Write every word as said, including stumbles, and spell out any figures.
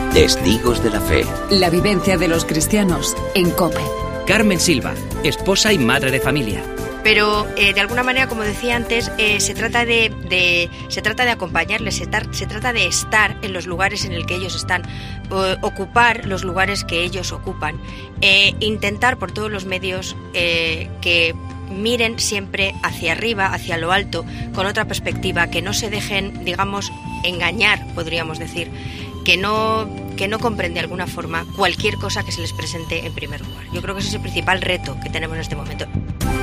Testigos de la fe. La vivencia de los cristianos en COPE. Carmen Silva, esposa y madre de familia. Pero eh, de alguna manera, como decía antes, eh, se trata de, de se trata de acompañarles, se, tar, se trata de estar en los lugares en el que ellos están, eh, ocupar los lugares que ellos ocupan, eh, intentar por todos los medios eh, que miren siempre hacia arriba, hacia lo alto, con otra perspectiva, que no se dejen, digamos, engañar, podríamos decir, que no, que no compren de alguna forma cualquier cosa que se les presente en primer lugar. Yo creo que ese es el principal reto que tenemos en este momento.